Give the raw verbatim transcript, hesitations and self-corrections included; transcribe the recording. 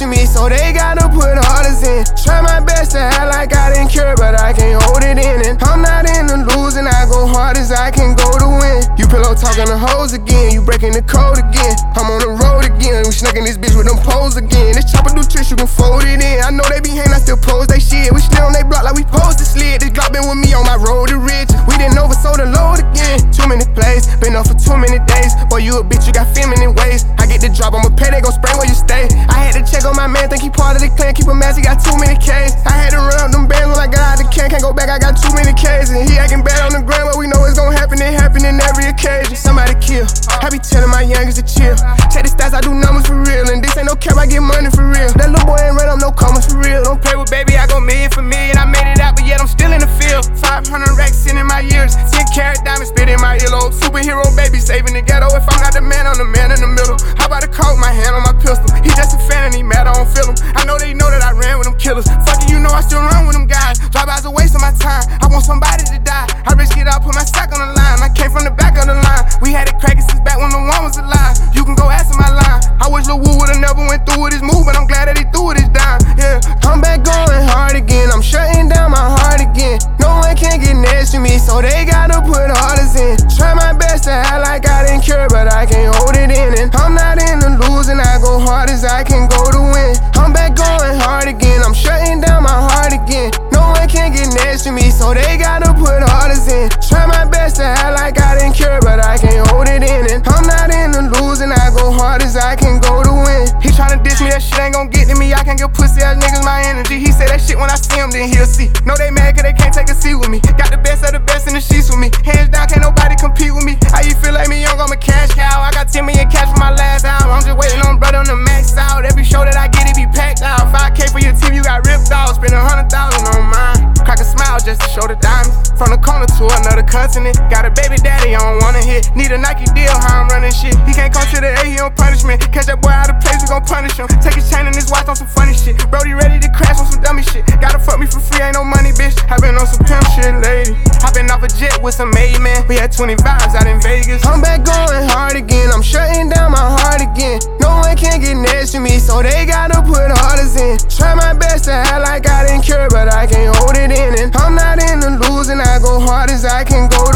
to me, so they gotta put orders in. Try my best to act like I didn't care, but I can't hold it in. And I'm not in the losing, I go hard as I can go to win. You pillow talking to hoes again, you breaking the code again. I'm on the road again, we snuck in this bitch with them poles again. This chopper do tricks, you can fold it in. I know they be hating, I still pose they shit. We still on they block like we posed to slid. This Glock been with me on my road to rich. We didn't oversold the load again. Too many plays, been up for too many days. Boy, you a bitch, you got feminine ways. I get the drop, I'ma pay, they gon' spray where you stay. I had to check on my man, think he part of the clan. Keep him mad, he got too many K's. I had to run up them bands when I got out the can. Can't go back, I got too many K's. And he acting bad on the ground, but we know it's gon' happen. It happen in every occasion. Somebody kill, I be telling my youngest to chill. Check the stats, I do numbers for real. And this ain't no cap, I get money for real. That little boy ain't run up no commas for real. Don't play with baby, I go million for million. I made it out, but yet I'm still in the field. five hundred racks in my years, ten carat diamonds spit in my earlobe. Superhero baby saving the ghetto. If I'm not the man, I'm the man in the middle. How about a coat, my hand on my pistol? He just a fan and he mad, I don't feel him. I know they know that I ran with them killers. Fuck it, you know I still run with them guys. Drive-bys a waste of my time. I want somebody to die. I risk it all, put my sack on the line. I came from the back of the line. We had it cracking since back when the one was alive. You can go ask him my line. I wish Lil Wu would've never went through with his move, but I'm glad that he threw with his dime. Yeah, I'm back going hard again. I'm shutting down my heart again. No one can get next to me, so they gotta put orders in. Try my best to act like I didn't care, but I can't hold it in. And I'm not in the losing, I go hard as I can go to win. I'm back going hard again. I'm shutting down my heart again. No one can get next to me, so they gotta put orders in. Try my best to act like I didn't care, but I can't hold it in. And I'm not in the losing, I go hard as I can go to win. He tryna diss me, that shit ain't gon' get to me. I can't give pussy ass niggas my energy. He say that shit when I see him, then he'll see. Know they mad cause they can't take a seat with me. Got the best of the best in the sheets with me. Hands down, can't nobody compete with me. How you feel like me young, I'm a cash cow. I got ten million cash for my last album. I'm just waiting on brother on the max out. Every show that I get, it be packed out. five K for your team, you got ripped off. Spend a hundred thousand on mine. Crack a smile just to show the diamonds. From the corner to another continent. Got a baby daddy, I don't wanna hit. Need a Nike deal, how I'm running shit. He can't come to the A, he on punishment. Catch that boy out of place, we gon' punish him. Take his chain and his watch on some funny shit. Brody ready to crash on some dummy shit. Gotta fuck me for free, ain't no money, bitch. I been on some pimp shit, lady. I been off a jet with some made man. We had twenty vibes out in Vegas. I'm back going hard again. I'm shutting down my heart again. No one can get next to me, so they gotta put orders in. Try my best to act like I didn't care, but I can't hold it in. And I'm not in the losing, I go hard as I can go to